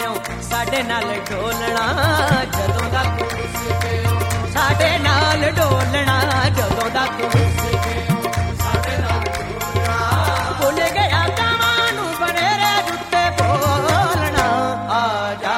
ਹੋ ਸਾਡੇ ਨਾਲ ਡੋਲਣਾ ਜਦੋਂ ਦਾ ਤੂੰ ਰੁੱਸ ਗਏ ਹੋ ਸਾਡੇ ਨਾਲ ਡੋਲਣਾ ਜਦੋਂ ਦਾ ਤੂੰ ਰੁੱਸ ਗਏ ਹੋ ਸਾਡੇ ਨਾਲ ਡੋਲਣਾ ਭੁੱਲ ਗਿਆ ਕਾਵਾਂ ਨੂੰ ਬਨੇਰੇ ਜੁੱਤੇ ਬੋਲਣਾ ਆ ਜਾ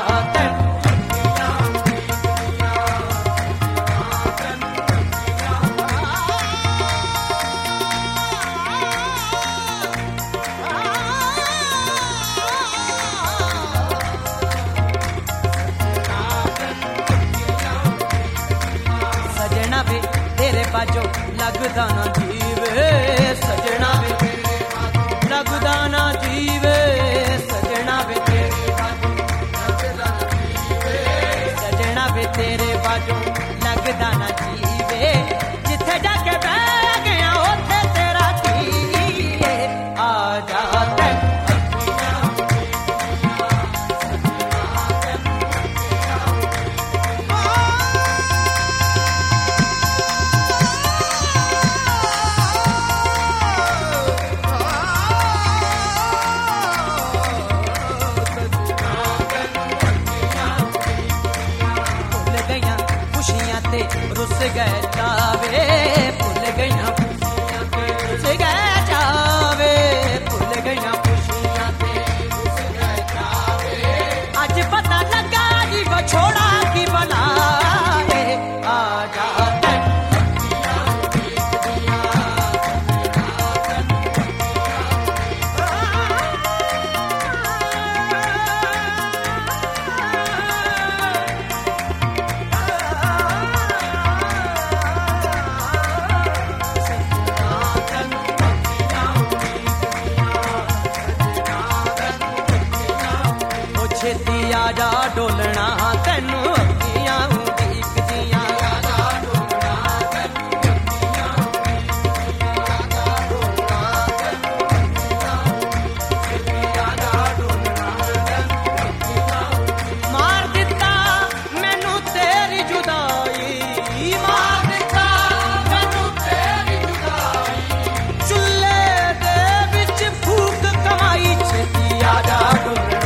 बाजो लगदा ना जीवे सजना वे तेरे बाजो लगदा ना जीवे सजना वे तेरे बाजो लगदा ना जीवे सजना वे तेरे बाजो लगदा ना जीवे जिथे जाके बह गया उथे तेरा जीवे आ जा रुस गए जावे भुल गईया खुशियां ते रुस गए जावे भुल गईया खुशियां ते रुस गए जावे अज पता लगा जी वो छोड़ा की बना है आ जा आजा डोलना तेनू अखियां उड़ीकदियां आजा डोलना तेनू अखियां उड़ीकदियां आजा डोलना तेनू आजा डोलना तेनू मार दिता मैनू तेरी जुदाई मार दिता मैनू तेरी जुदाई चुल्ले दे विच फूक कमाई छेती आजा डोलना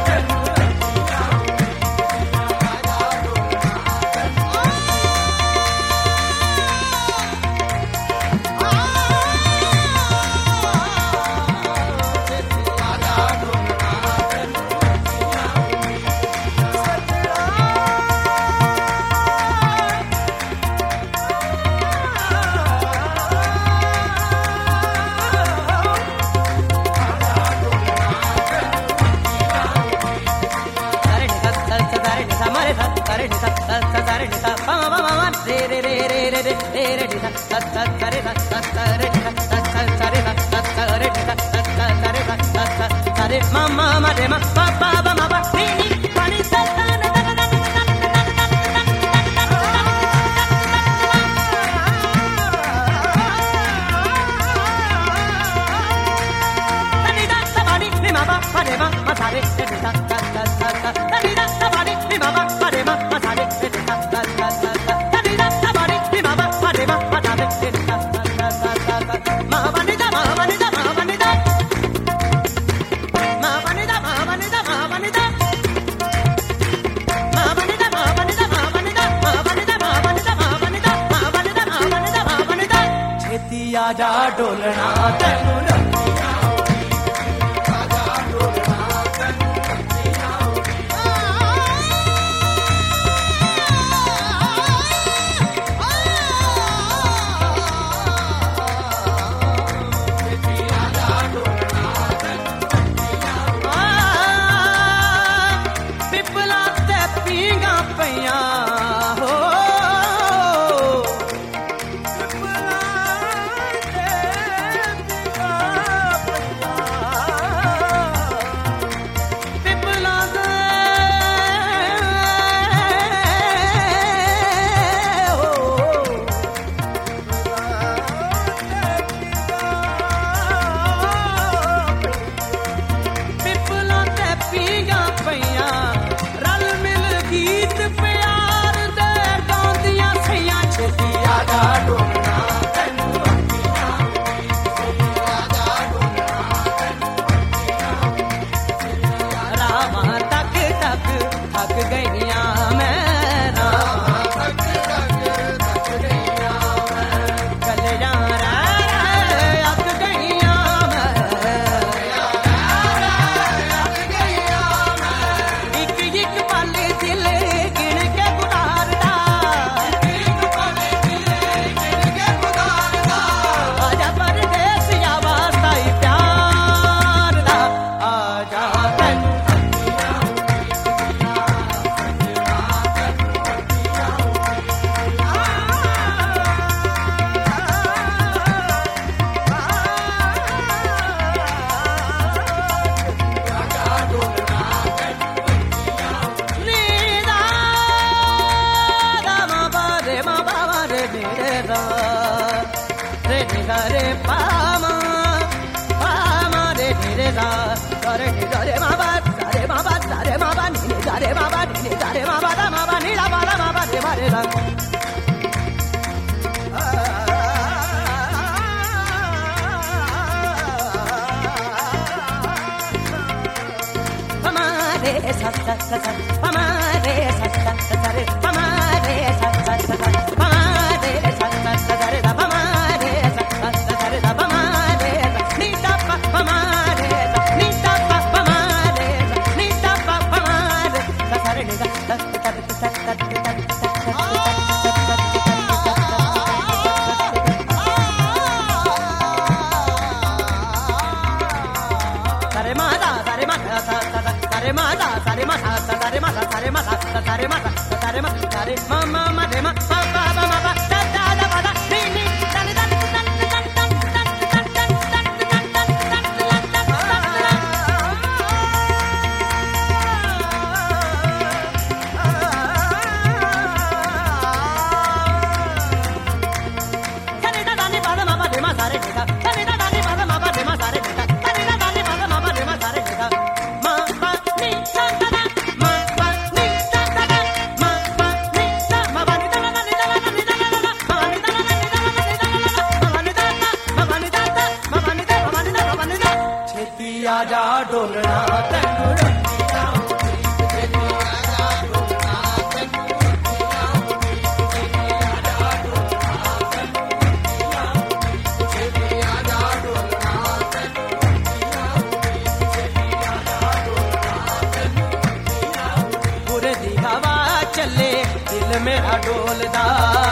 mama mare ma pa pa ba ma ba ni ni pani sa ta na na na ni da sa ba ni ma ba pa de ma ma sa re de sa ta ta ta ta ni da sa ba ni ma ba pa de ma ma sa re de sa ta ta ta ni da sa ba ni ma ba pa de ma ma sa re de sa ta ta ma ba ni da ma ba ni da ma ba ni da आजा डोलना तेनू रखियां आजा डोलना तेनू रखियां आजा डोलना तेनू पिपला ते पींगा पईयां हो रल मिल गीत प्यार गईया मैं रे पामा पामा रे रे गा रे रे माबा रे माबा रे माबा नी रे माबा नी रे माबा दा माबा नी ला बा माबा रे मा रे गा पामा रे सा सा सा पामा रे सा सा सा रे पामा रे सा सा सा पामा रे सा सा सा रे दा पामा आजा डोलना पूरे दी हवा चले दिल मेरा डोलदा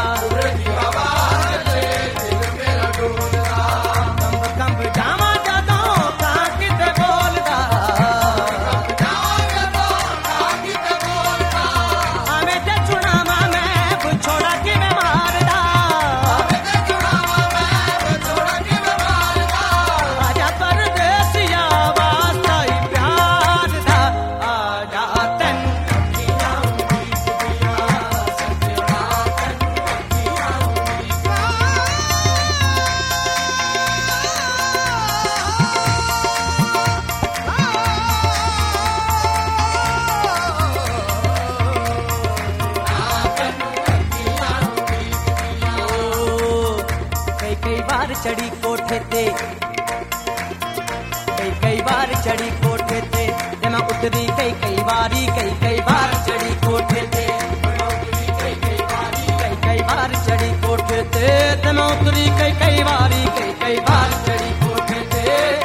चढ़ी कोठे ते कई बार चढ़ी कोठे ते मैं उतरी कई बार चढ़ी कोठे ते कई बार चढ़ी कोठे ते मैं उतरी कई बार चढ़ी कोठे ते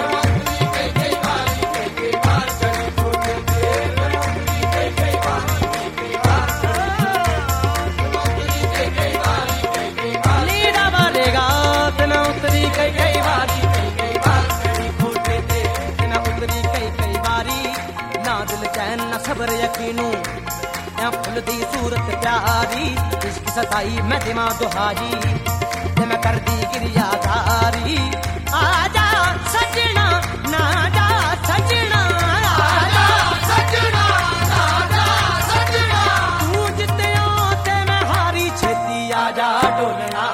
सबर यकीनू या फुल दी सूरत प्यारी इश्क सताई मैं दिमा दुहारी ते मैं कर दी गिरियाधारी आजा सजना ना जा सजना आजा सजना ना जा सजना तू जितया ते मैं हारी छेती आजा डोलना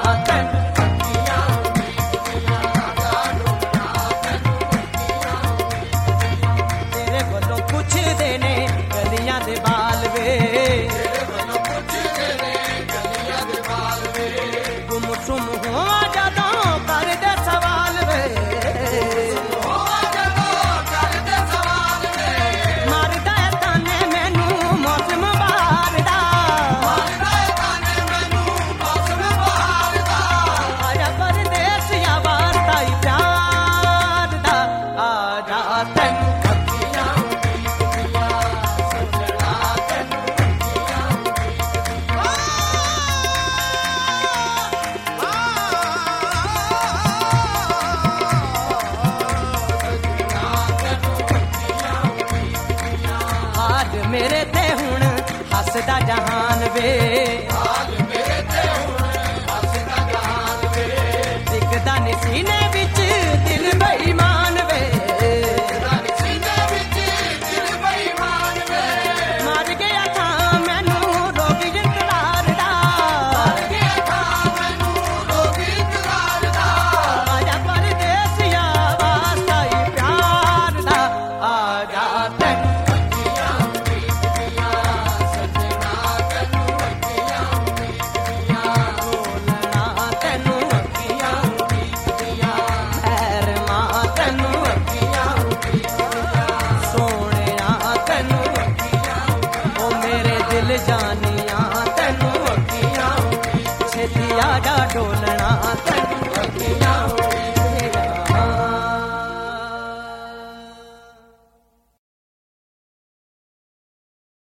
तेरे कोलों कुछ देने गलियां दे बाल वे गुम सुम हो जादा कर दे सवाल ਵਸਦਾ ਜਹਾਨ ਵੇ ਦਿਖਦਾ ਨੀ ਸੀਨੇ ਵਿੱਚ ਦਿਲ ਬੇਈਮਾਨ ਵੇ ਮਰ ਗਿਆ ਥਾਂ ਮੈਨੂੰ ਰੋਗ ਇੰਤਜ਼ਾਰ ਦਾ ਆਜਾ ਪਰਦੇਸੀਆ ਵਾਸਤਾ ਹੀ ਪਿਆਰ ਦਾ ਆਜਾ ਤੈਨੂੰ ਜਾਨੀਆਂ ਤੈਨੂੰ ਅੱਖੀਆਂ ਛੇਤੀ ਆ ਜਾ ਡੋਲਣਾ ਤੈਨੂੰ